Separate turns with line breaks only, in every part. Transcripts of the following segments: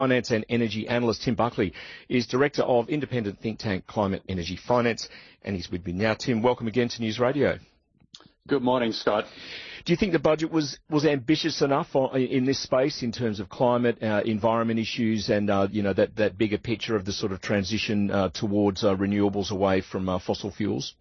Finance and energy analyst Tim Buckley is director of independent think tank Climate Energy Finance, and he's with me now. Tim, welcome again to News Radio.
Good morning, Scott.
Do you think the budget was ambitious enough in this space in terms of climate, environment issues, and that bigger picture of the sort of transition towards renewables away from fossil fuels?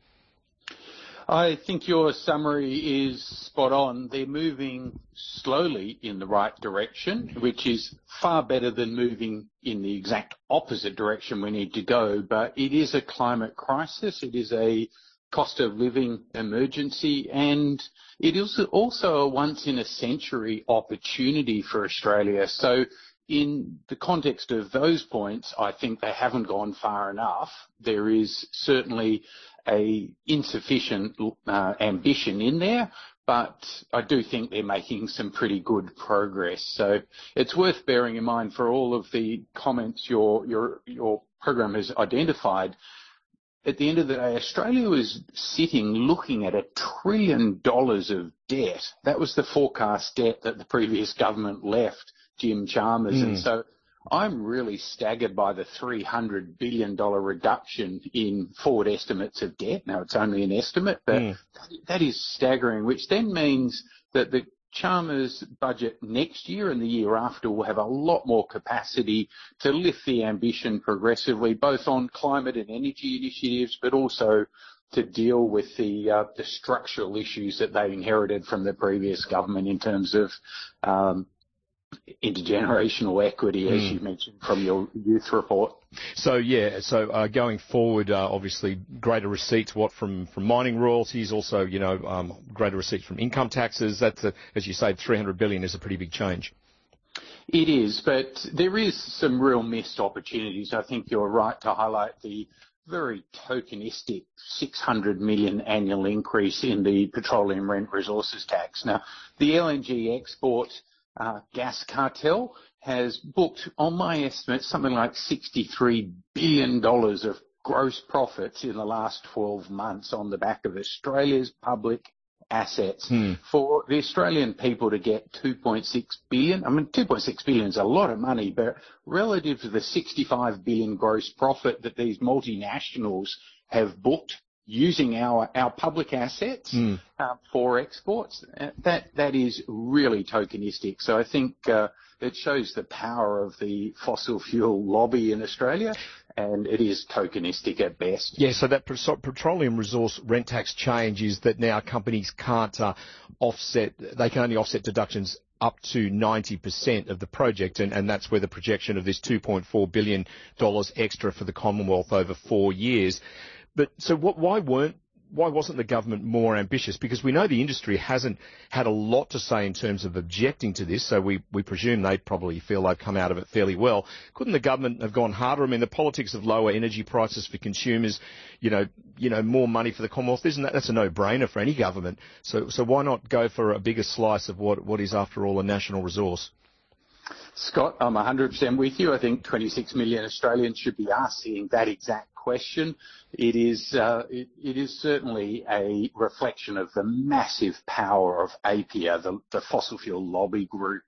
I think your summary is spot on. They're moving slowly in the right direction, which is far better than moving in the exact opposite direction we need to go. But it is a climate crisis. It is a cost of living emergency, and it is also a once-in-a-century opportunity for Australia. So in the context of those points, I think they haven't gone far enough. There is certainly a insufficient ambition in there, but I do think they're making some pretty good progress. So it's worth bearing in mind for all of the comments your program has identified. At the end of the day, Australia was sitting looking at $1 trillion of debt. That was the forecast debt that the previous government left Jim Chalmers. And so I'm really staggered by the $300 billion reduction in forward estimates of debt. Now, it's only an estimate, but that is staggering, which then means that the Chalmers budget next year and the year after will have a lot more capacity to lift the ambition progressively, both on climate and energy initiatives, but also to deal with the structural issues that they inherited from the previous government in terms of intergenerational equity, as you mentioned from your youth report.
So going forward, obviously greater receipts from mining royalties, also greater receipts from income taxes. That's as you say, $300 billion is a pretty big change.
It is, but there is some real missed opportunities. I think you're right to highlight the very tokenistic $600 million annual increase in the petroleum rent resources tax. Now, the LNG export gas cartel has booked, on my estimate, something like $63 billion of gross profits in the last 12 months on the back of Australia's public assets. For the Australian people to get $2.6 billion, I mean, $2.6 billion is a lot of money, but relative to the $65 billion gross profit that these multinationals have booked using our public assets for exports, that is really tokenistic. So I think it shows the power of the fossil fuel lobby in Australia, and it is tokenistic at best.
Yeah, so that petroleum resource rent tax change is that now companies can't offset, they can only offset deductions up to 90% of the project, and that's where the projection of this $2.4 billion extra for the Commonwealth over 4 years. But so why wasn't the government more ambitious? Because we know the industry hasn't had a lot to say in terms of objecting to this, so we presume they probably feel they've come out of it fairly well. Couldn't the government have gone harder? I mean, the politics of lower energy prices for consumers, more money for the Commonwealth, that's a no-brainer for any government. So why not go for a bigger slice of what is, after all, a national resource?
Scott, I'm 100% with you. I think 26 million Australians should be asking that exact question. It is certainly a reflection of the massive power of APPEA, the fossil fuel lobby group.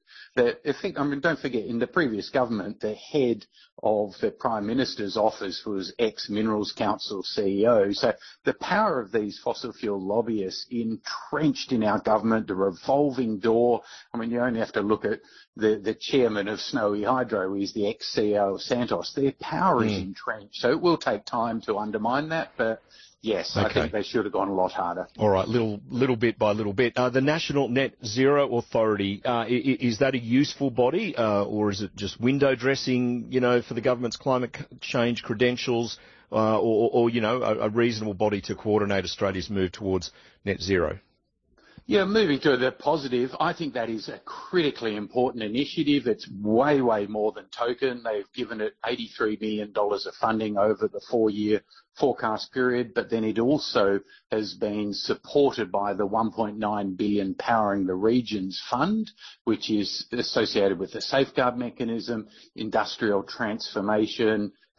Don't forget, in the previous government, the head of the Prime Minister's office was ex-Minerals Council CEO. So the power of these fossil fuel lobbyists entrenched in our government, the revolving door. I mean, you only have to look at the chairman of Snowy Hydro, he's the ex-CEO of Santos. Their power is entrenched. So it will take time to undermine that, but yes, okay. I think they should have gone a lot harder.
All right, little bit by little bit. The National Net Zero Authority, is that a useful body, or is it just window dressing, for the government's climate change credentials, or a reasonable body to coordinate Australia's move towards net zero?
Yeah, moving to the positive, I think that is a critically important initiative. It's way, way more than token. They've given it $83 million of funding over the 4-year forecast period, but then it also has been supported by the $1.9 billion Powering the Regions Fund, which is associated with the Safeguard Mechanism, industrial transformation,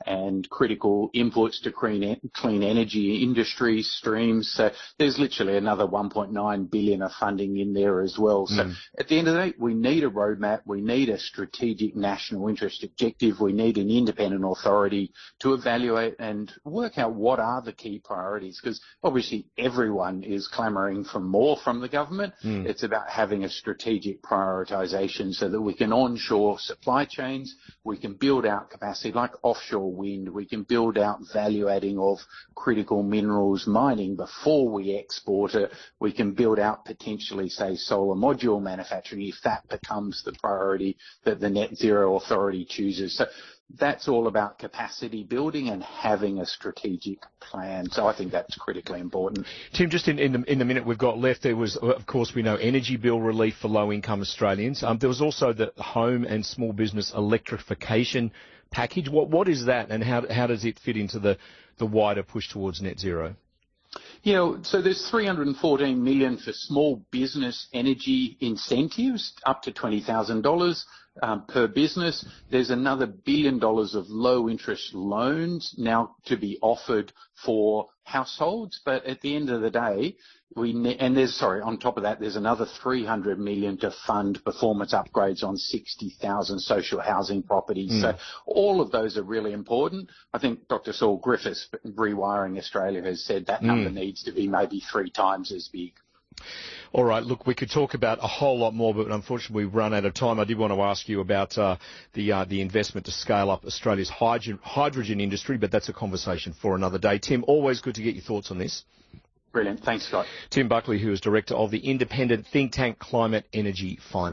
and critical inputs to clean energy industry streams. So there's literally another 1.9 billion of funding in there as well. So at the end of the day, we need a roadmap. We need a strategic national interest objective. We need an independent authority to evaluate and work out what are the key priorities, because obviously everyone is clamouring for more from the government. It's about having a strategic prioritisation so that we can onshore supply chains, we can build out capacity like offshore wind, we can build out value adding of critical minerals mining before we export it, we can build out potentially, say, solar module manufacturing if that becomes the priority that the Net Zero Authority chooses. So that's all about capacity building and having a strategic plan. So I think that's critically important.
Tim, just in the minute we've got left, there was, of course, we know energy bill relief for low-income Australians. There was also the home and small business electrification package. What is that, and how does it fit into the wider push towards net zero?
Yeah, so there's $314 million for small business energy incentives, up to $20,000 per business. There's another $1 billion of low interest loans now to be offered for households. But at the end of the day, on top of that, there's another $300 million to fund performance upgrades on 60,000 social housing properties. So all of those are really important. I think Dr. Saul Griffiths, Rewiring Australia, has said that number needs to be maybe 3 times as big.
All right, look, we could talk about a whole lot more, but unfortunately we've run out of time. I did want to ask you about the investment to scale up Australia's hydrogen industry, but that's a conversation for another day. Tim, always good to get your thoughts on this.
Brilliant. Thanks, Scott.
Tim Buckley, who is director of the independent think tank Climate Energy Finance.